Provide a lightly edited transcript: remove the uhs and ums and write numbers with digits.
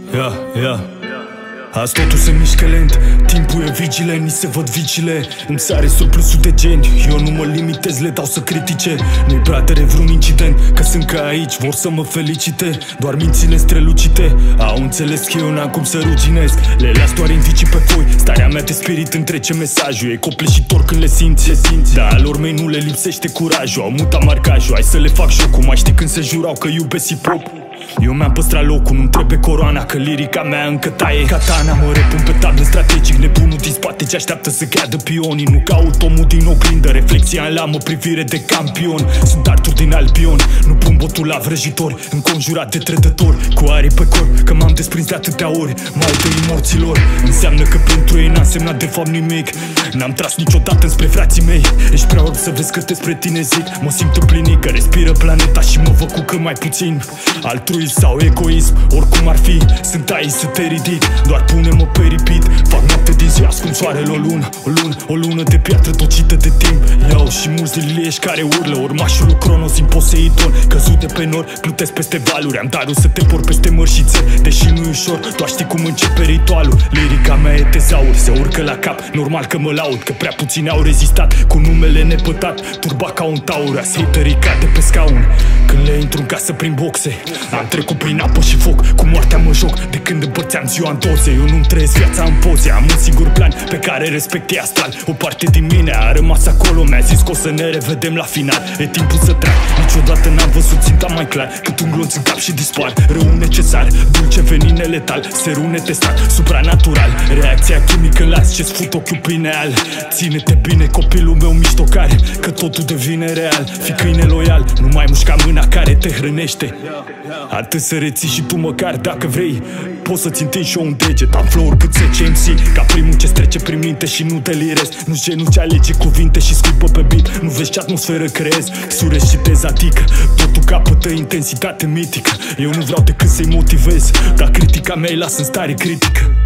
Yeah. Azi totul se mișcă lent, timpul e vigilent, ni se văd vigile. Îmi sare surplusul de geni, eu nu mă limitez, le dau să critique. Nu-i prea tare vreun incident, că sunt ca aici, vor să mă felicite. Doar mințile strălucite, au înțeles că eu n-am cum să ruginesc. Le las doar indicii pe foi, starea mea de spirit întrece mesajul. E copleșitor când le simți, dar alor mei nu le lipsește curajul. Au mutat marcajul, hai să le fac jocul. Mai știi când se jurau că iubesc hip-hop? Eu mi-am păstrat locul, nu-mi trebuie coroana, că lirica mea încă taie katana. Mă repun pe tablă strategic, nebunul din spate ce așteaptă să cadă pionii. Nu caut omul din oglindă, reflexia în lamă, privire de campion. Sunt Artur din Albion, nu pun botul la vrăjitor, înconjurat de trădători cu arii pe corp, că m-am desprins de atâtea ori. M-au tăit morților, înseamnă că pentru ei n-a însemnat de fapt nimic. N-am tras niciodată înspre frații mei. Ești prea orb să vezi că despre tine zic. Mă simt împlinit, că respiră planeta și mă văd cu cât mai puțin altruism sau egoism, oricum ar fi, sunt aici să te ridic. Doar pune-mă pe repeat, fac noapte din zi, ascund soarele o lună de piatră tocită de timp. Iau și mulți lilieși care urlă, urmașul lui Cronos din Poseidon, căzut de pe nori, plutesc peste valuri. Am darul să te por peste mărșițe, deși nu e ușor, tu știi cum începe ritualul. Lirica mea e tezaur, se urcă la cap, normal că mă laud, că prea puțini au rezistat cu numele nepătat, turbat ca un taur. Azi haterii cade pe scaun când le intru în casă prin boxe. Am trecut prin apă și foc, cu moartea mă joc de când împărțeam ziua în doze. Eu nu-mi trăiesc viața în poze, am un singur plan pe care respect e astral. O parte din mine a rămas acolo, mi-a zis că o să ne revedem la final. E timpul să trag, niciodată n-am văzut ținta mai clar. Cât un glonț în cap și dispar, rău necesar, dulce venin neletal, serum netestat, supranatural. Reacția chimică las ce-ți fut ochiul pineal. Ține-te bine copilul meu miștocar, că totul devine real. Fii câine loial, nu mai mușca mâna care te hrănește. Atât să reții și tu măcar dacă vrei, poți să-ți întingi și eu un deget. Am flow cât 10 MC, ca primul ce trece prin minte și nu delirez. Nu-ți genunchi, alege cuvinte și scuipă pe beat. Nu vezi ce atmosferă creezi, surezi și dezatică. Totul capătă intensitate mitică. Eu nu vreau decât să-i motivez, dar critica mea îi las în stare critică.